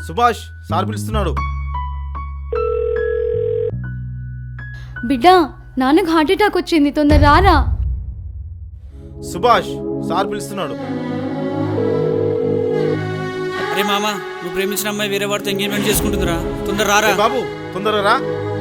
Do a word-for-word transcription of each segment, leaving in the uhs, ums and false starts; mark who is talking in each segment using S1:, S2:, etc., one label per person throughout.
S1: Subhash sir పిలుస్తున్నాడు.
S2: బిడ్డ, నాన్నకు హార్ట్ అటాక్ వచ్చింది, తొందర రారా.
S1: సుభాష్ సార్ పిలుస్తున్నాడు.
S3: అరే మామ, నువ్వు ప్రేమించిన అమ్మాయి వేరే వాడితో ఎంగేజ్మెంట్ చేసుకుంటుందిరా, తొందర రారా.
S1: బాబు తొందర రా.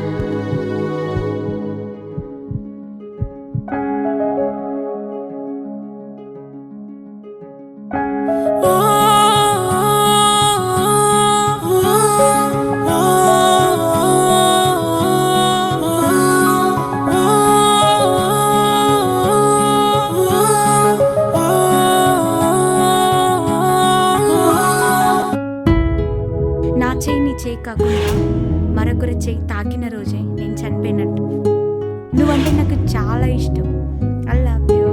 S4: చేయి కాకుండా మరొకరి చేయి తాకిన రోజే నేను చనిపోయినట్టు. నువ్వంటే నాకు చాలా ఇష్టం. I love you.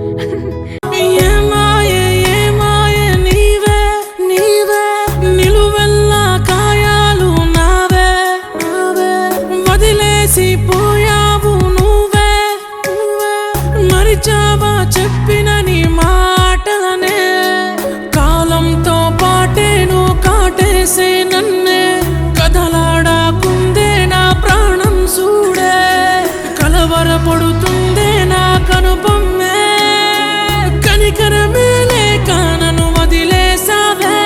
S5: చెప్పిన నీ మాటలనే కాలంతో పాటే నువ్వు కాటేసే నన్నే కదలాడాకుందే నా ప్రాణం చూడే కలవరపడుతుందే నా కనుపమ్మే కనికరమే లేక నన్ను వదిలేసావే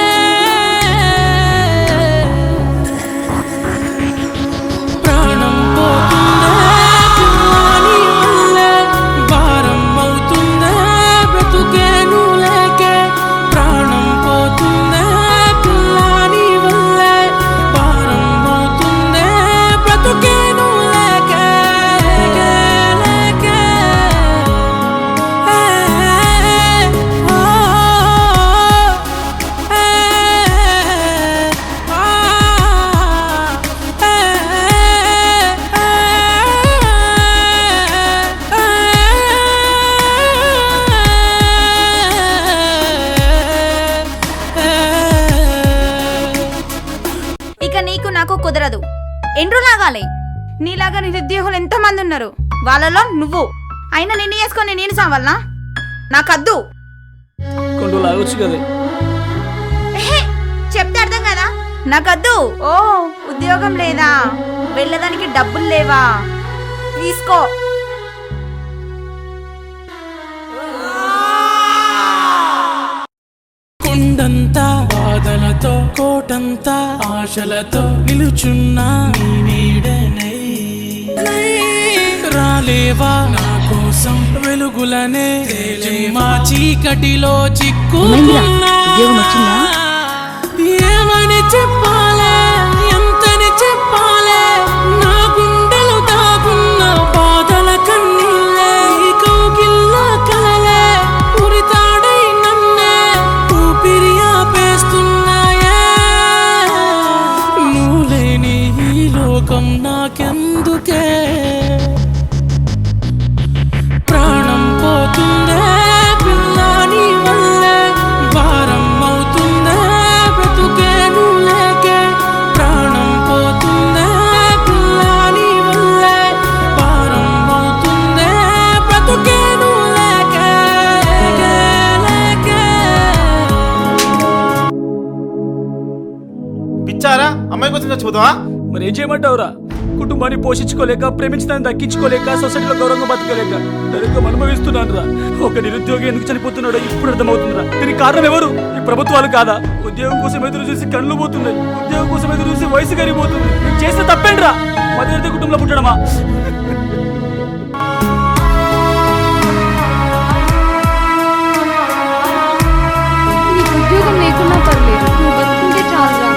S5: ప్రాణం పోతుందే పిల్లాని వల్లే భారం అవుతుందే బ్రతుకే నువ్వు లేకే ప్రాణం పోతుందే పిల్లాని వల్లే భారం అవుతుందే బ్రతుకే నువ్వు లేకే లేకే
S4: ఇక నీకు నాకు కుదరదు. ఎండ్రు లాగాలి. నీలాగా నిరుద్యోగులు ఎంతమంది ఉన్నారు, వాళ్ళలో నువ్వు. అయినా నిన్ను చేసుకొని నేను సావాలనా? నాకద్దు.
S3: కొండు లాగొచ్చు కదా.
S4: ఎహే, చెప్తే అర్థం కదా. నాకద్దు. ఓ, ఉద్యోగం లేదా, వెళ్ళడానికి డబ్బులు లేవా? తీసుకో.
S5: కొండంతా బాధలతో కోటంతా ఆశలతో నిలుచున్నా నీ నీడనే రాలేవా నా కోసం వెలుగులనే మా చీకటిలో చిక్కుకున్నా ఏమని చెప్పాలే ఎంతని చెప్పాలే నా గుండెలు దాగున్న బాధల కన్నీళ్ళే కౌగిల్లా కలలే ఉరితాడై నన్నే ఊపిరి ఆపేస్తున్నాయే నువ్వు లేని ఈ లోకం నాకెందుకే ప్రాణం పోతుందే పిల్లాని వల్లే భారం అవుతుందే బ్రతుకే నువ్వు లేకే ప్రాణం పోతుందే పిల్లాని వల్లే భారం అవుతుందే బ్రతుకే నువ్వు లేకే లేకే
S1: పిచ్చారా, అమ్మాయి కోసం చచ్చిపోతావా?
S3: మరి ఏం చేయమంటావురా? కుటుంబాన్ని పోషించుకోలేక, ప్రేమించడాన్ని దక్కించుకోలేక, సొసైటీలో గౌరవంగా బతకలేక దరిద్రం అనుభవిస్తున్నాను రా. ఒక నిరుద్యోగి ఎందుకు చనిపోతున్నాడో ఇప్పుడు అర్థమవుతుందిరా. దీనికి కారణం ఎవరు? ఈ ప్రభుత్వాలు కాదా? ఉద్యోగం కోసం ఎదురు చూసి కళ్ళు పోతున్నాయి, ఉద్యోగం కోసం ఎదురు చూసి వయసు కరిగిపోతుంది. నేను చేస్తే తప్పేంట్రా? మధ్యవర్తి కుటుంబంలో పుట్టడమా?
S2: నీకు ఉద్యోగం లేకున్నా పర్లేదు, నువ్వు బతుకుంటే చాలురా.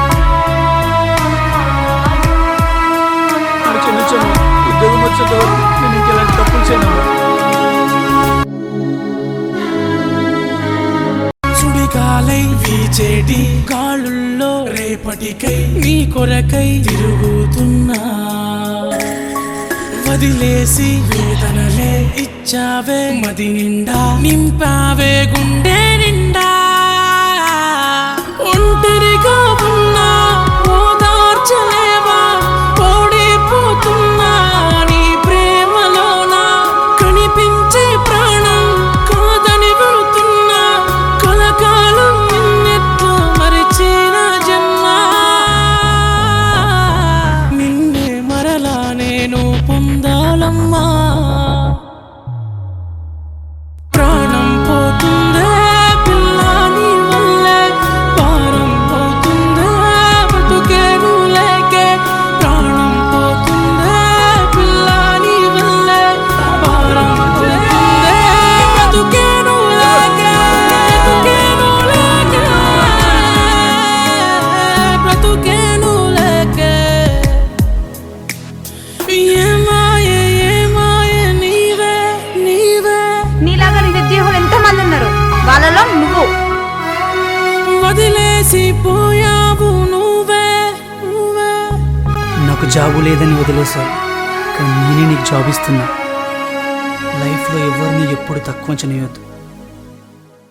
S3: అని చెల్లించాను. ఉద్యోగం వచ్చేంత వరకు నేను ఇంకెలాంటి తప్పులు చేయను.
S5: సుడిగాలై వీచేటి కాళ్ళుల్లో రేపటికై నీ కొరకై తిరుగుతున్నా వదిలేసి వేదనలే ఇచ్చావే మది నిండా నింపావే గుండె నిండా ఒంటరిగా ఉన్నా ఓదార్చలేవా ఓడిపోతున్నా నీ ప్రేమలోనా కనిపించే ప్రాణం కాదని వెళుతున్నా కలకాలం నిన్నెట్లా మరిచిన జన్మ మురిసిపోయావు నువ్వే నువ్వే.
S3: నాకు జాబు లేదని వదిలేశావు, కానీ నేనే నీకు జాబ్ ఇస్తున్నా. లైఫ్లో ఎవరిని ఎప్పుడు తక్కువ చేయొద్దు.